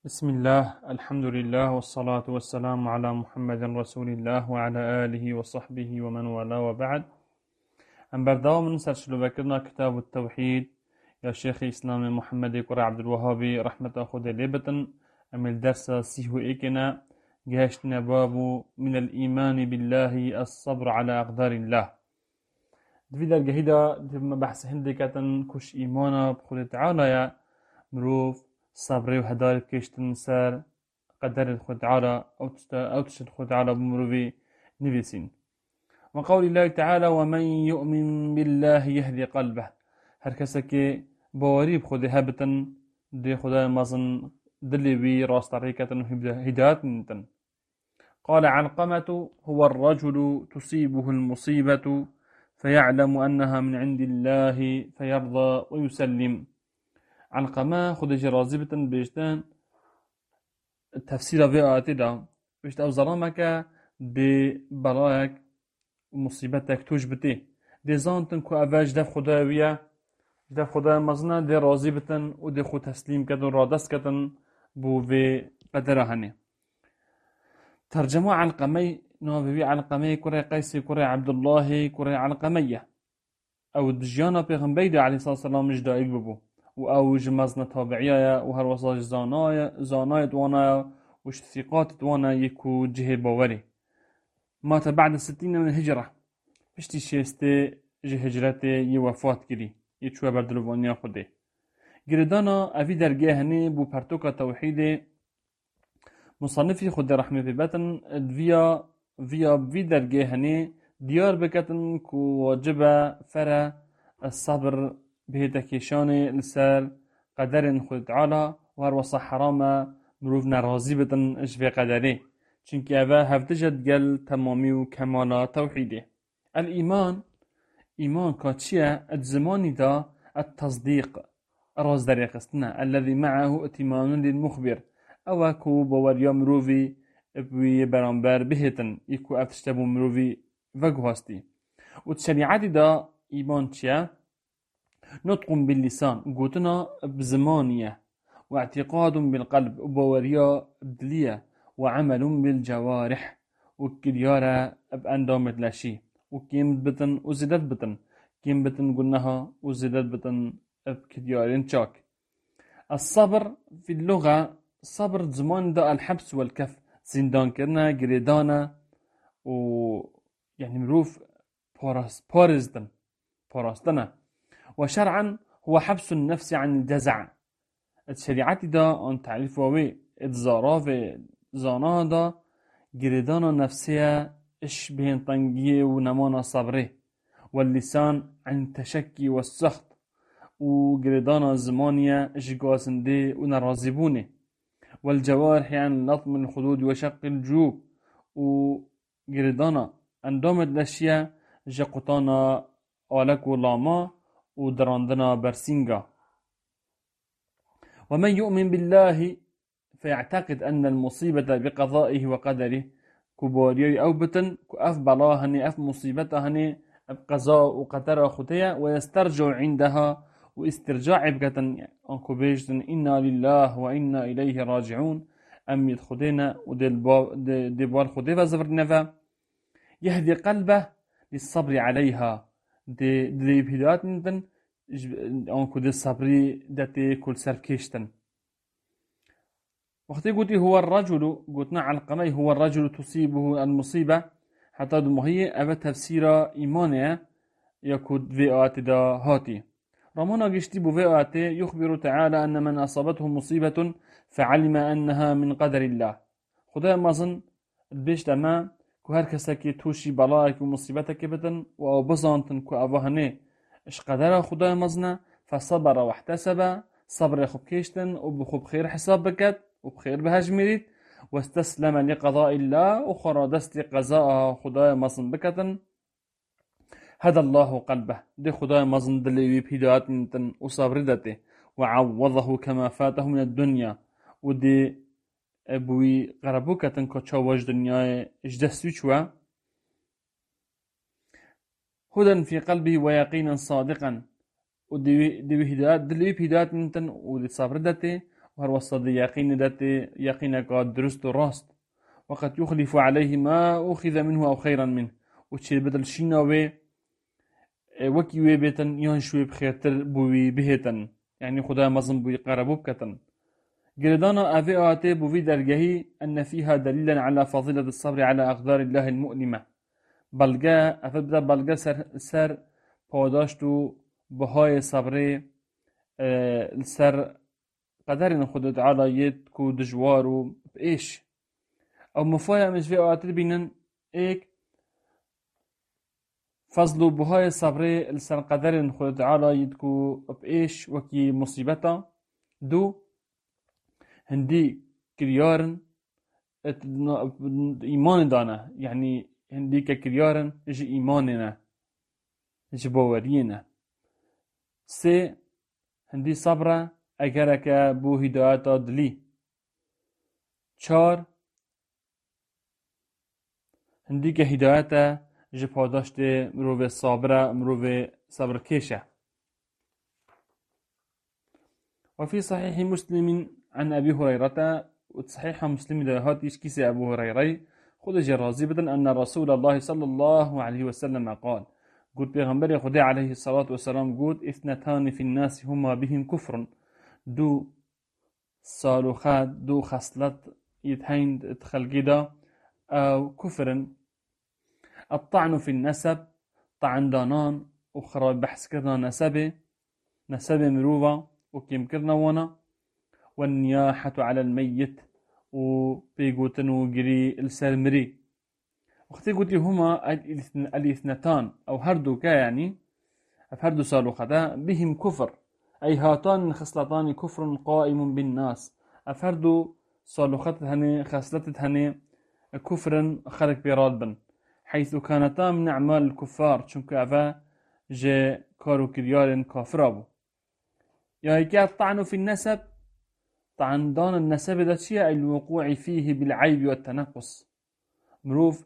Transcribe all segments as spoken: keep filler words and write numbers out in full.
بسم الله الحمد لله والصلاة والسلام على محمد رسول الله وعلى آله وصحبه ومن والاه وبعد. أم بردوام من سرشلو بكرنا كتاب التوحيد يا شيخ الإسلام محمد كرة عبد الوهابي رحمة أخذ ليبتن. أم الدرس سيهو إيكنا جهشتنا باب من الإيمان بالله الصبر على أقدار الله. في درجة هيدا بحث هندي كتن كش إيمانا بخود تعالى يا مروف صبري وهدار كيشتن سر قدر الخود تعالى أو تست أو تشد الخود تعالى بمروفي نفسين. وقول الله تعالى ومن يؤمن بالله يهدي قلبه. هر كسك بواري بخود هبتن دي خدا مازن دلي بي راس طريقة هدايات نتن. قال علقمة هو الرجل تصيبه المصيبة فيعلم أنها من عند الله فيرضى ويسلم. علقمة خد جرازبة بيشتان تفسير في آياتي دا بيشت أو ظلامك ببلايك ومصيبتك توجبتي دي زانتن كو أفاج دف خداوية دف خدا مزنا دي رازبة ودي خو تسليم كتن رادس كتن بو في قدرهني. ترجمة علقمي نوبي علقمي كري قيسي كري عبد الله كري علقمية أو دجانا بيغنبيدي عليه الصلاة والسلام مش دايق ببو و او جمزنا تابعية وهر وصاج زانايا زانايا دوانا وش ثقات دوانا يكو جهة باوري. مات بعد الستين من الهجرة بشتي شيستي جه هجرتي يوفات كري يتشوى بردلوانيا خده قردانا افي درجه هني بو پرتوكا توحيدي مصنفي خد رحمه ببتن فيا فيا في درجه هني ديار بكتن كو واجبه فرا الصبر بهتكيشاني لسر قدر خود تعالى وهر وصح حرامه مروف نرازي بتن اش في قدره چونك اوه هفتجد قل تمامي و كمالا توحيده. الإيمان إيمان كاتشيا الزماني دا التصديق راز دريقستنا الذي معه اتمان للمخبر اوكو بوريا مروفي بوي برانبر بهتن يكو افتشتبو مروفي وقهاستي. وتشريعاتي دا إيمان تشيا نطق باللسان قوتنا بزمانية واعتقاد بالقلب وبوريا بدلية وعمل بالجوارح وكديارة بأندامت لاشي وكيمت بتن وزدت بتن كيم بتن قلناها وزدت بتن بكديارين شاك. الصبر في اللغة صبر زمان دا الحبس والكف زندان كرنا قريدانا و يعني مروف بارس بارزدن باراستنا. وشرعا هو حبس النفس عن الجزع. الشريعة دا ان تعريفه وي اتزاراف زانا دا قريدانا نفسية اش بين طنقية ونمانا صبره. واللسان عن التشكي والسخط وقريدانا زمانية اش قاسندي ونرازبونه. والجوارح عن لطم الخدود وشق الجوب وقريدانا اندامت الاشياء جاقطانا آلك ولاما ودراندنا برسينغا. ومن يؤمن بالله فيعتقد أن المصيبة بقضائه وقدره كباريي أو بتن كأف بلاهني أف مصيبتهني بقضاء وقدر خطية ويسترجع عندها واسترجاع بكتن أنكو بيجتن إنا لله وإنا إليه راجعون أميد خدينا وديبال خدي وزفر نفا يهدي قلبه للصبر عليها دي دي بهدات نتن أنكو دي الصبري داتي كل سر كيشتن. وقتي قلتي هو الرجل قلتنا على القمي هو الرجل تصيبه المصيبة حتى دمهي أبا تفسير إيمانيا يكود في آت دا هاتي. رمانا قشتي بو في آت يخبر تعالى أن من أصابته مصيبة فعلم أنها من قدر الله. خدا مازن البيش دما كو هر كساكي توشي بلاك ومصيبتك بتن و او بزانتن كو اوهنه اش قدر خدا مزنه فصبر واحتسب صبر خب كيشتن وبخب خير حساب بكت وبخير بهاج مريد واستسلم لقضاء الله وخرى دست قضاء خدا مزن بكتن هدى الله قلبه دي خدا مزن دلي بهدايات نتن وصبر دته وعوضه كما فاته من الدنيا ودي ابوي غربوكة تنكو تشوج دنياي اجدستو شوا هدى في قلبه ويقينا صادقا ودي دي هدايات دلي بهدايات نتن ودي صبر دته وهر وصد يقين دات يقين قاد درست راست وقد يخلف عليه ما أخذ منه أو خيرا منه وتشي بدل شيناوي وكي وي بيتن ينشوي بخيرتر بوي بهتن يعني خدا مظن بوي قربو بكتن قردانا أفي آتي بوي درجهي أن فيها دليلا على فضيلة الصبر على أقدار الله المؤلمة بلغا أفبدا بلغا سر, سر پاداشتو بهای صبري اه سر قدر خدا تعالى يد كو دجوارو بإيش أو مفايا مش في آتي بينن إيك فضلو بهای صبري السر قدر خدا تعالى يدكو بإيش وكي مصيبتا دو هندي كريارن إيمان دانا يعني هندي كريارن إجي إيماننا إجي باورينا سي هندي صبرة أجرك بو هداية دلي چار هندي كهداية إجي پاداشت مروف صابرة مروف صبر كيشة وفي صحيح مسلم عن أبي هريرة وتصحيح مسلم دهات يشكيس أبو هريرة خد جرازي بدن أن رسول الله صلى الله عليه وسلم قال قلت بيغنبري خدي عليه الصلاة والسلام قلت اثنتان في الناس هما بهم كفر دو صالوخات دو خصلت يتهين ادخل جدا أو كفر الطعن في النسب طعن دانان أخرى بحث كرنا نسبه نسبه مروفا وكيم كرنا وانا والنياحة على الميت وبيقوتن وقري السرمري وقتي قلت هما الاثنتان أو هردو كا يعني هردو صالوختا بهم كفر أي هاتان خصلتان كفر قائم بالناس أفردو صالوخت هني خصلت هني كفر خلق برادبن حيث كانتا من أعمال الكفار چونك أفا جي كارو كريال كافرابو يا هيكي الطعن في النسب طعن دان النسب ده شيء الوقوع فيه بالعيب والتنقص مروف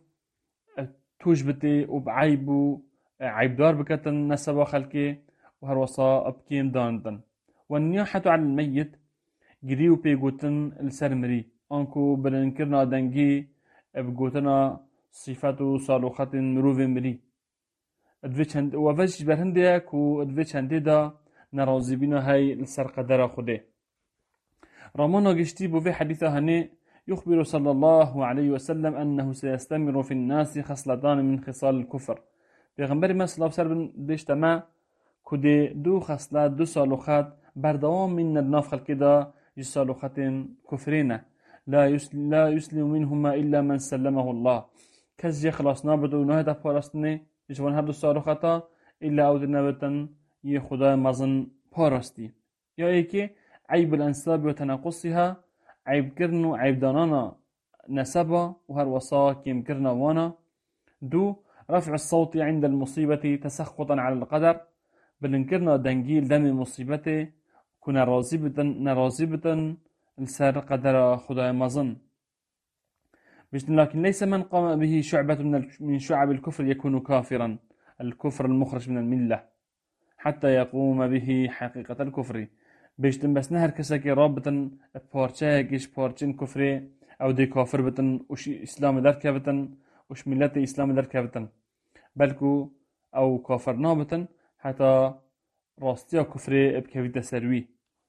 توجبتي وبعيبو عيب دار بكتن نسب خلقي وهروصا أبكيم داندن والنياحة على الميت قريو بيقوتن السرمري أنكو بلنكرنا دنجي بقوتنا صفاتو صالوخات مروف مري ادفيتشند وفاش برهنديا كو ادفيتشند دا نرازي بينا هاي السر قدر خوده رامانا قشتي بو في حديثة هني يخبر صلى الله عليه وسلم أنه سيستمر في الناس خصلتان من خصال الكفر بيغنبري ما صلى الله عليه وسلم بيشتما كده دو خصلات دو صالوخات بردوام من الناف خلق دا صالوخات كفرين لا يسلم, لا يسلم منهما إلا من سلمه الله كز يخلص نابدو نهدا بارستني يجوان هردو صالوخاتا إلا أود نابتن يخدا مزن بارستي يا إيكي عيب الأنساب وتناقصها عيب كرنو عيب دانانا نسبا وهر وصا كيم كرنا وانا دو رفع الصوت عند المصيبة تسخطا على القدر بلنكرنا دنجيل دم مصيبته كنا رازبتا نرازبتا السر قدر خدای مظن لكن ليس من قام به شعبة من شعب الكفر يكون كافرا الكفر المخرج من الملة حتى يقوم به حقيقة الكفر بيشتن بس نهر كساكي رابطا بارچه كيش بارچن كفري او دي كافر بتن وش اسلام دركه بتن وش ملت اسلام دركه بتن بلكو او كافر نابتن حتى راستيا كفري بكوي تسروي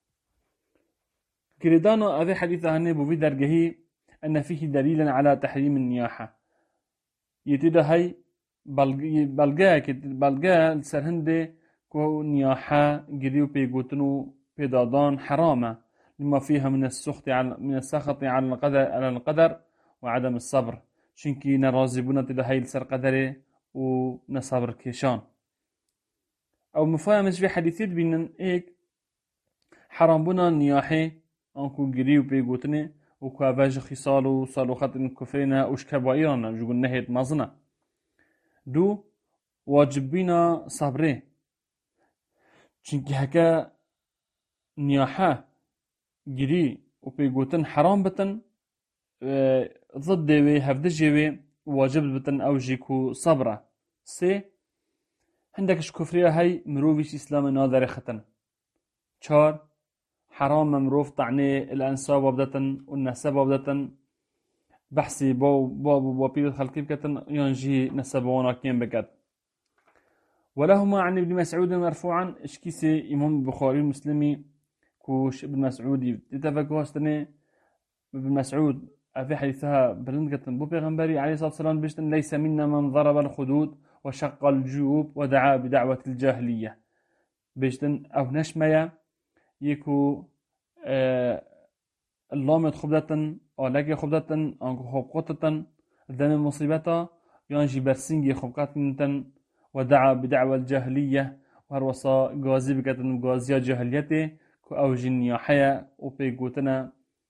كريدانو هذا حديث هني بو في درجه ان فيه دليلا على تحريم النياحه يتدا هي بلغا بلغا سرهنده كو نياحه جريو بيغوتنو بيدادان حرامه لما فيها من السخط على من السخط على القدر على القدر وعدم الصبر شنكي نرازبنا تدا هي السر قدره ونصبر كيشان او مفاهمه في حديثيت بين ايك حرام بنا نياحه انكو جريو بيغوتني وكافاج خصال وصالوخات كفرنا وش كبائرنا جوجل نهيت مازنا دو واجبنا صبره چونكي هكا نياحه جري وبيغوتن حرام بتن اه ضد وي هفدجي واجب بتن او جيكو صبره سي عندك كفريه هاي مروفيش اسلام ناظر ختن چار حرام مروف طعني الأنساب وبدة والنسب وبدة بحثي بو بو بو بيد خلقي بكتن ينجي نسبونا كين بكت. ولهما عن ابن مسعود مرفوعا اشكيسي إمام البخاري المسلمي كوش ابن مسعود يتفقوا استني ابن مسعود في حديثها بلندقة بو بيغنبري عليه الصلاة والسلام بيشتن ليس منا من ضرب الخدود وشق الجيوب ودعا بدعوة الجاهلية بيشتن أو نشمية يكو آه اللام خبدة أو لقي خبدة أو خبقة دم مصيبتا ينجي برسنجي خبقة ودعا بدعوة الجاهلية وهروسا غازي بكتن غازية جاهليته كو أو جنيا حيا وبيقوتنا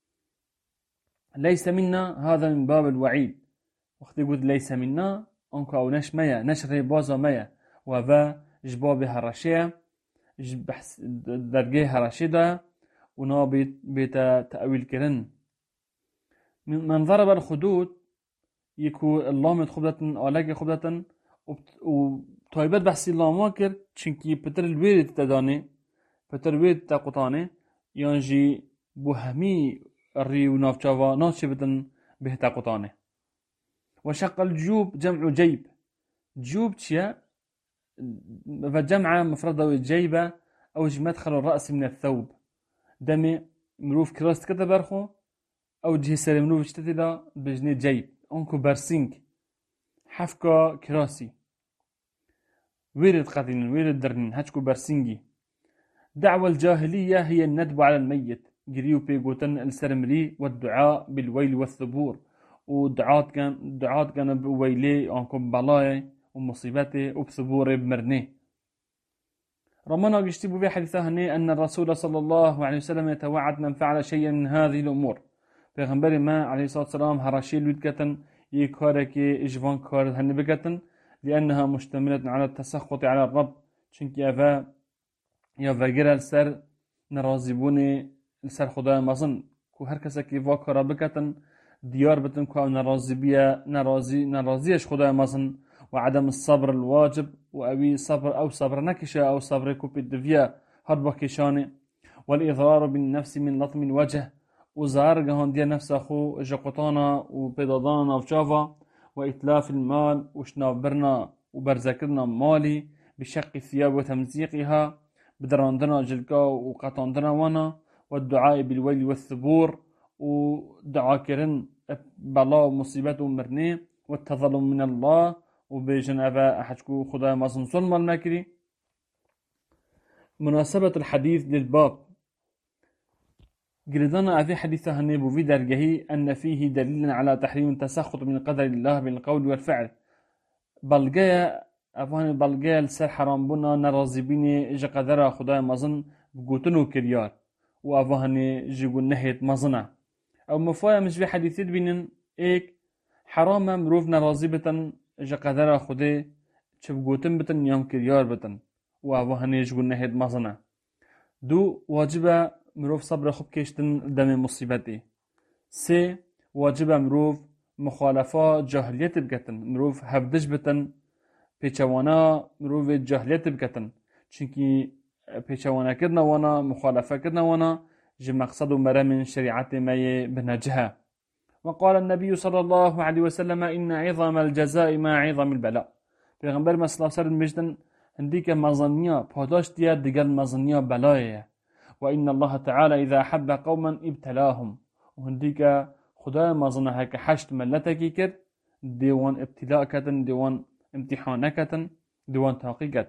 ليس منا. هذا من باب الوعيد. وقت يقول ليس منا أنكو أو نش ميا نشري بازا ميا وفا جباب هرشية بحث درجة هرشيدة ونا بيت, بيت تأويل كرن. من ضرب الخدود يكو اللام خبدة أو لاقي خبدة وطيبت بحثي اللام واكر چنكي بتر الويد تداني بتر الويد تاقطاني يانجي بوهمي الري ونافشافا ناشي بدن به تاقطاني. وشق الجيوب جمع جيب. جيوب تشيا فجمع مفردة جيبة أو مدخل الرأس من الثوب دمي مروف كراست كده برخو أو جهة سري مروف اشتتلا بجني جيب أنكو برسينك حفكا كراسي ويرد قدين ويرد درنين هاتكو برسينجي. دعوة الجاهلية هي الندب على الميت جريو بيقوتن السرمري والدعاء بالويل والثبور ودعات كان دعات كان بويلي أنكم بلاي ومصيبته وبثبوره بمرنيه. رمنا يشتبه في حديثه أن الرسول صلى الله عليه وسلم يتوعد من فعل شيئا من هذه الأمور. پیغمبر ما عليه الصلاة والسلام هراشي لود كتن يكارك إجوان كارد هن بكتن لأنها مشتملة على التسخط على الرب چونك يفا يفا جرى السر نرازبوني السر خدای مزن كو هر کسی که وا کارا بکتن دیار بتن كو نرازبية نرازي نرازيش خدای مزن وعدم الصبر الواجب وأبي صبر أو صبر نكشة أو صبر كو بالدفيا هاد بكشاني والإضرار بالنفس من لطم الوجه وزار جهان دي نفس أخو جقطانا وبيضادانا وشافا وإتلاف المال وشنابرنا وبرزكرنا مالي بشق الثياب وتمزيقها بدراندنا جلقا وقطاندنا وانا والدعاء بالويل والثبور ودعاء كرن بلا ومصيبات ومرني والتظلم من الله وبيجن أبا أحجكو خدا مازن ظلم المكري. مناسبة الحديث للباب قردنا أفي حديثة هنبو في درجه أن فيه دليل على تحريم التسخط من قدر الله بالقول والفعل. بلغايا أفهن بلغايا السر حرام بنا نرازبيني إجا قدر خدا مازن بقوتنو كريار وأفهن جيقو نهيت مازنة أو مفايا مش في حديثيت بينن إيك حرام مروف نرازبتن إجا قدر خدا چبقوتن بتن يام كريار بتن وأفهن يجيقو نهيت مازنة. دو واجبه مروف صبر خوب کشتن دم مصیبتی. سه واجب مروف مخالفه جاهلیت بکتن مروف هفدش بتن پیچوانا مروف جاهلیت بکتن چونکی پیچوانا کردن وانا مخالفه کردن وانا جه مقصد و مره من شریعت مای بنجها. وقال النبي صلى الله عليه وسلم إن عظم الجزاء ما عظم البلاء. پیغمبر مثلا سر مجدن هندی که مزنیا پاداش دیا دیگر مزنیا بلایه. وإن الله تعالى إذا أحب قوما ابتلاهم وهنديك خدا مازنها كحشت ملتك كر ديوان ابتلاء كتن ديوان امتحان كتن ديوان تحقيقت.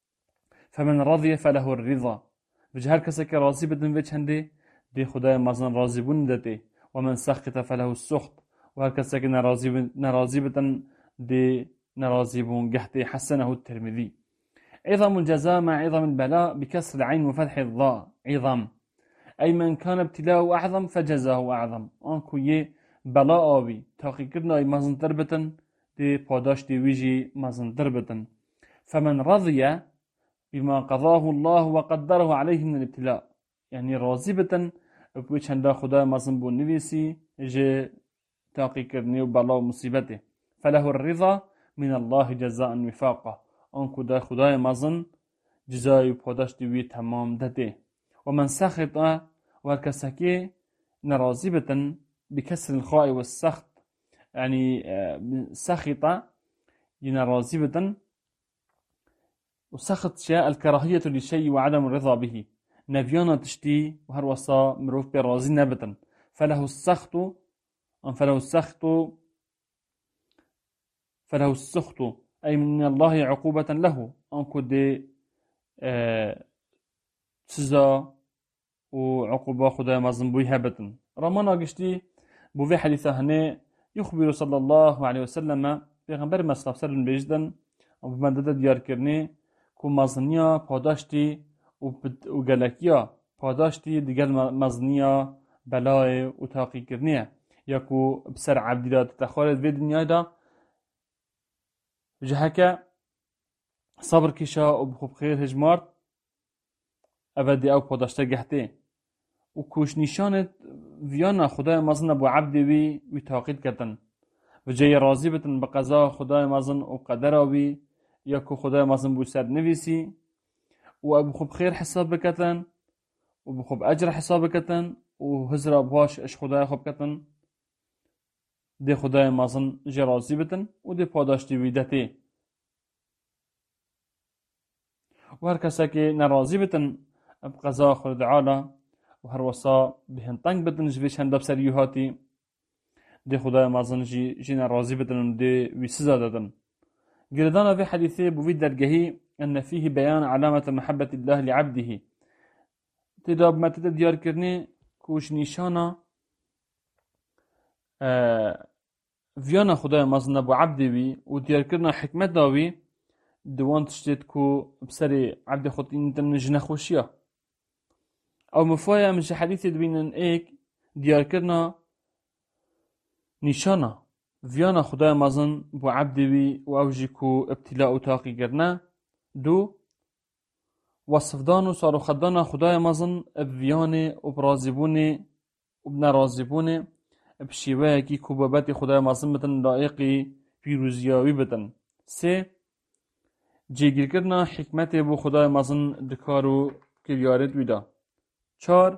فمن رضي فله الرضا بجهر كسك راضي بدن وجه هندي دي خدا مازن راضي بندته ومن سخط فله السخط وهر كسك نراضي نراضي بدن دي نراضي بون جهتي حسنه الترمذي. عظم الجزاء مع عظم البلاء بكسر العين وفتح الضاء عظم أي من كان ابتلاءه أعظم فجزاه أعظم. أنكو يه بلاء آبي تاقي كرنا أي مازن دربتن دي پاداش دي ويجي مازن دربتن. فمن رضي بما قضاه الله وقدره عليه من الابتلاء يعني راضي بتن بويش هندا خدا مازن بون نويسي جي تاقي كرني وبلاء مصيبته فله الرضا من الله جزاء وفاقه. أنكو دا خدای مازن جزای پاداش دیوی تمام داده. ومن سخط وهركسكي نرازي بتن بكسر الخاء والسخط يعني سخطة ينرازي بتن وسخط شاء الكراهية للشيء وعدم الرضا به نفيانا تشتي وهروسا مروف برازي نبتا فله السخط فله السخط فله السخط أي من الله عقوبة له أنكو دي آه سزا وعقوبة خدا مازن بوي هبتن رمانا قشتي بوفي حديثة هنا يخبر صلى الله عليه وسلم پیغمبر مصطفى صلى الله عليه وسلم وبمدد ديار كرني كو مازنيا پاداشتي وگلکیا پاداشتی دیگر مزنیا بلای و تاقی کرنیه یا کو بسر عبدی را تخارد به دنیا دا جهکه صبر کشا و بخوب خیر هجمارد اودی او پاداشته گهته و کوش نشانت ویانا خدای مزن ابو عبدی وی وی تاقید کردن و جای راضی بتن به قضا خدای مزن و قدر وی یا کو خدای مزن بو سر نویسی و ابو خوب خیر حساب بکتن و ابو خوب اجر حساب بکتن و هزر ابواش اش خدای خوب کتن دی خدای مازن جرازی بتن و دی پاداشتی ویدتی و هر کسا که نرازی بتن اب قضا خود عالا و هر وصا بهن تنگ بتن جویش هندب سریوهاتی دی خدای مازن جی, جی نرازی بتن و دی وی سزا دادن قردانا في حديثي بوفيد درجهي أن فيه بيان علامة محبة الله لعبده تداب ما تدى ديار كرني كوش نشانا آه فيانا خدای مازن ابو عبدي وي و ديار كرنا حكمت داوي دوان تشتيت كو بسري عبد خطين تنج نخوشيا او مفايا مش حديثي دوين ايك ديار كرنا نشانا ویانا خدای مازن بو عبدی وی و اوجی کو ابتلاء و تاقی کرنا دو وصفدان و صاروخدان خدای مازن ابویان و برازیبون و بنرازیبون بشیوه کی کوبابت خدای مازن بتن لائقی پیروزیاوی بتن سه جیگیر کرنا حکمت بو خدای مازن دکارو کریارت ویدا چار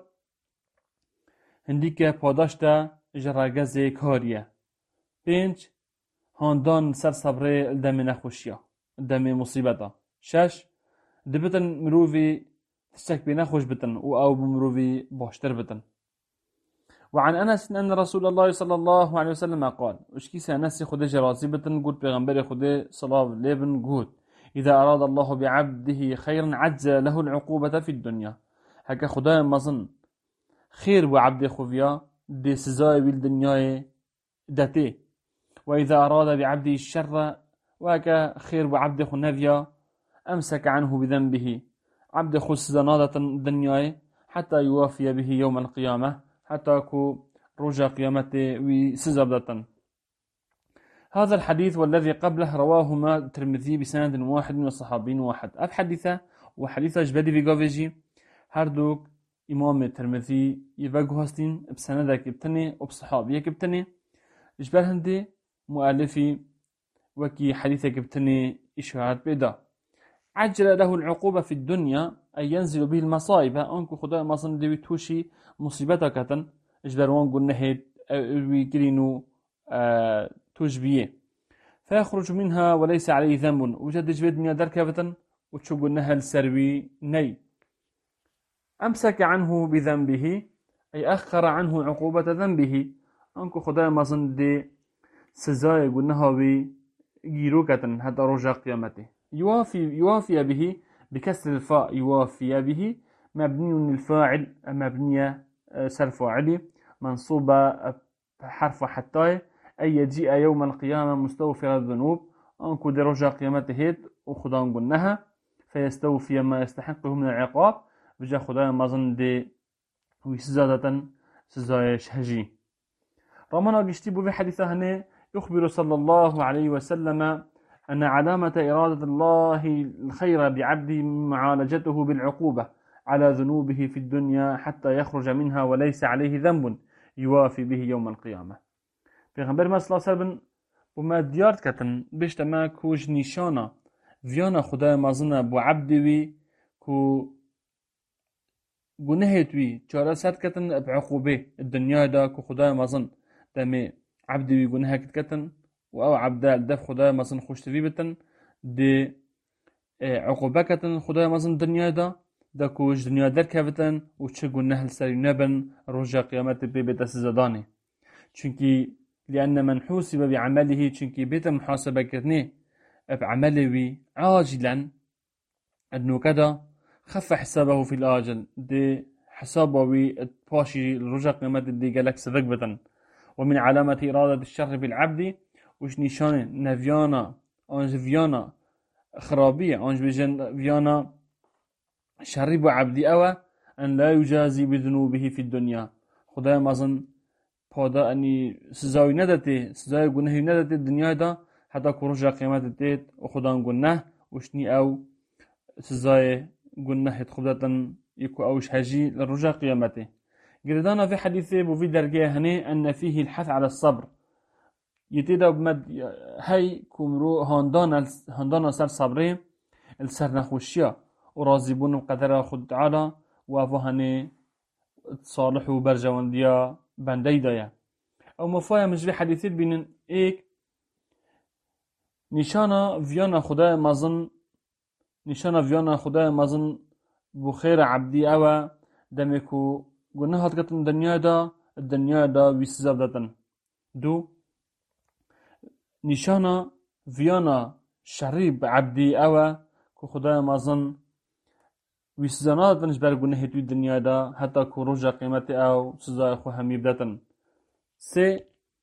هندی که پاداشتا جراگز کاریه پنج هاندان سر صبره دم نخوشیا دم مصیبتا شش دبتن مروفي تشتك بنخوش بتن و او بمروفي باشتر بتن وعن أنس أن رسول الله صلى الله عليه وسلم قال اشكيس أنس خد جرازي بتن قلت بغنبري خد صلاة ليبن قلت إذا أراد الله بعبده خيرا عجز له العقوبة في الدنيا هكا خدای مظن خير وعبد خفيا دي سزاي بالدنيا داتي وإذا أراد بعبده الشر وهكا خير وعبد خنفيا أمسك عنه بذنبه عبد خس زنادة الدنيا حتى يوافي به يوم القيامة حتى كو رجع قيامته وسزبدة. هذا الحديث والذي قبله رواهما الترمذي بسند واحد من الصحابين واحد. الحديثة وحديثة جبدي في قافجي هردوك إمام الترمذي يفقه هستين بسندك ابتني وبصحابيك ابتني جبال هندي مؤلفي وكي حديثك ابتني إشارات بيدا عجل له العقوبة في الدنيا أي ينزل به المصائب أنكو خدای مصن دوی توشي مصيبتا كتن اجبر وانقو النهيد ويقرينو آه توش بيه فيخرج منها وليس عليه ذنب وجد جبه الدنيا دركبة وتشوقو النها السروي ني أمسك عنه بذنبه أي أخر عنه عقوبة ذنبه أنكو خدای مصن دي سزاي قلناها ويجيرو كتن حتى رجع قيامته يوافي, يوافي به بكسر الفاء يوافي به مبني الفاعل مبنية سر فاعلي منصوبة حرف حتى أي يجيء يوم القيامة مستوفر الذنوب أنكو دي رجع قيامته وخدان قلناها فيستوفي ما يستحقه من العقاب بجا خدان مظن دي ويسزادة سزاي شهجي رمنا قشتيبو في حديثة هنا يخبر صلى الله عليه وسلم أن علامة إرادة الله الخير بعبده معالجته بالعقوبة على ذنوبه في الدنيا حتى يخرج منها وليس عليه ذنب يوافي به يوم القيامة. پیغمبر ما صلى الله عليه وسلم وما ديارت كتن بيشت ما كوش نشانا فيانا خدای مازن بو عبدوي كو جنهت وي چاره سد كتن بعقوبة الدنيا دا كو خدای مزن دمي عبد وي جنه كتن و او عبدا دف خدای مزن خوش تفي بتن دي عقوبة كتن خدای مزن دنيا دا دا كوش دنيا در كفتن و چه جنه السري نبن رجا قيامت بي بتس زداني چونكي لأن من حوسب بعمله چونكي بيت محاسبة كتنه بعمله وي عاجلا انه كده خف حسابه في الآجل دي حسابه وي باشي الرجا قيمت دي جالك سبق بتن ومن علامة إرادة الشر بالعبد وش نشان نفيانا أنج فيانا خرابية أنج بجن فيانا شرب عبدي أوا أن لا يجازي بذنوبه في الدنيا خدای مازن پادا أني سزاوي ندته سزاوي گناهي ندته الدنيا دا حتى كرجا قيمت ديت وخدان گناه وشني أو سزاي قلنا خدة يكو أوش هجي للرجاء قيامته قردانا في حديثه وفي درجة هني أن فيه الحث على الصبر يتيدا بمد هاي كمرو هاندانا هاندانا سر صبري السر نخوشيا وراضيبون بقدر خد تعالى وافهني صالح وبرجوان ديا بندي دايا أو مفايا مش في حديثه بين إيك نشانا فيانا خدای مازن نشانا فيانا خدای مازن بخير عبدي أوا دمكو قلنا هات قتن الدنيا دا الدنيا دا ويسزاب داتن دو نشانا فيانا شريب عبدي أوا كو خدای مازن ويسزانا داتن جبر قلنا هتوي الدنيا دا حتى كو رجا قيمتي أو سزا خو هميب داتن سي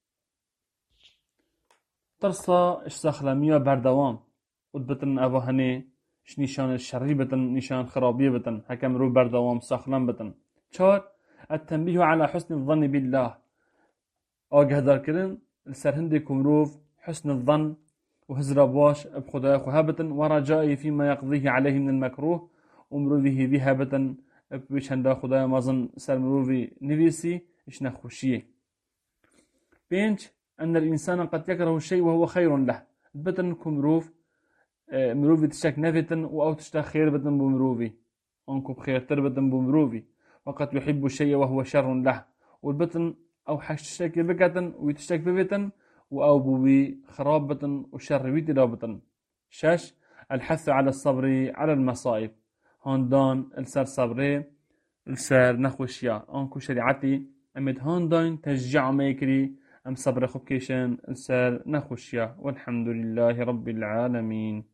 ترسا اشتخلمية بردوام ودبتن أبا هني اش نشان الشري بتن نشان خرابية بتن حكم رو بردوام ساخلان بتن چار التنبيه على حسن الظن بالله آگه دار كرن السرهندي كمروف حسن الظن وهزر باش بخدای خوها بتن ورجائي فيما يقضيه عليه من المكروه ومروفه ذيها بتن بيشندا خدای مازن سر مروفي نفيسي اش نخوشيه بينج أن الإنسان قد يكره الشيء وهو خير له بتن كمروف مروفي تشك نفتن أو تشتا خير بتن بمروفي أنكو بخير تربتن بمروفي وقد يحب الشيء وهو شر له والبتن أو حشتك بكتن ويتشتك ببتن أو بوي خراب بتن وشر ويتلا بتن شاش الحث على الصبر على المصائب هاندان السر صبري السر نخوشيا أنكو شريعتي أمد هاندان تشجع ميكري أم صبر خبكيشن السر نخوشيا والحمد لله رب العالمين.